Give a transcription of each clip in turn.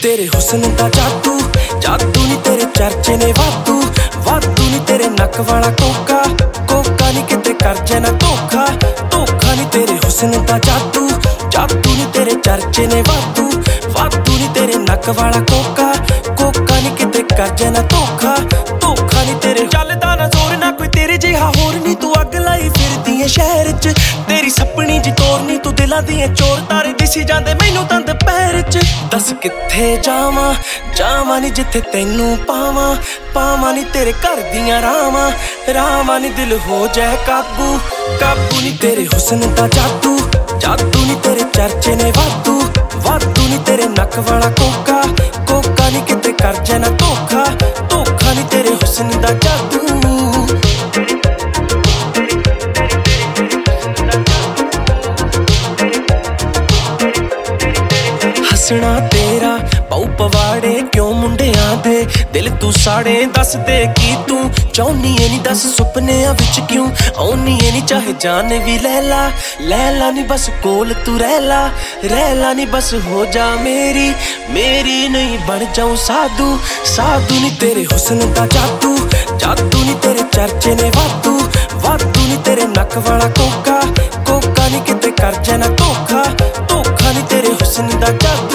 तेरे हुस्न दा जादू जादू नी तेरे चर्चे ने वादू वादू नी तेरे नक वाला कोका कोका नी किते कर जाना धोखा धोखा नी तेरे हुस्न दा जादू जादू नी तेरे चर्चे ने वादू वादू नी तेरे नक वाला कोका कोका नी किते कर जाना धोखा धोखा नी तेरे चलदा ना जोर ना कोई तेरे जिहा होर नी तू अग लाई फिरदी ऐ शहर च तेरी सपनी जी तोरनी तू दिलां दी चोर तारे दिसी जांदे मैनू तां दुपहर च दस कित्थे जावां जावां नी जिथे तैनू पावां पावां नी तेरे घर दियां रावां रावां नी दिल हो जाए काबू काबू नी तेरे हुस्न दा जादू जादू नी तेरे चर्चे ने वादू वादू नी तेरे नक वाला कोका कोका नी किते कर जाना धोखा धोखा नी तेरे हुस्न दा जादू हसना तेरा पाऊ पवाड़े क्यों मुंडियां दे दिल तू साड़े दस दे की तू चाहनी है नी दस सुपनियां विच क्यों आउनी है नी चाहे जान भी लैला लैला नी बस कोल तू रहला नी बस हो जा मेरी मेरी नहीं बन जाऊं साधु साधु नी तेरे हुस्न दा जादू जादू नी तेरे चर्चे ने वादू वादू नी तेरे नक वाला कोका कोका नी किते कर जाना धोखा धोखा नी तेरे हुस्न दा जादू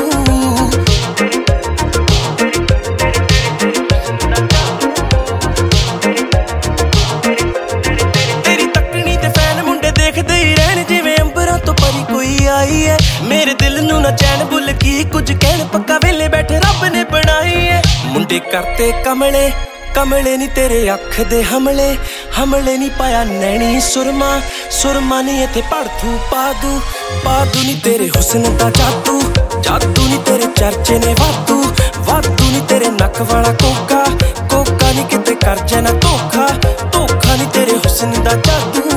मेरे दिल नू ना चैन भुल की कुछ कहन पक्का वेले बैठे रब ने बनाई है मुंडे करते कमले कमले नी तेरे अख दे हमले हमले नी पाया नैनी सुरमा सुरमा नी इथे पड़थू पादू नी तेरे हुस्न दा जादू जादू नी तेरे चर्चे ने वादू वादू नी तेरे नक वाला कोका कोका नी किते कर जाना धोखा धोखा नी तेरे हुस्न दा जादू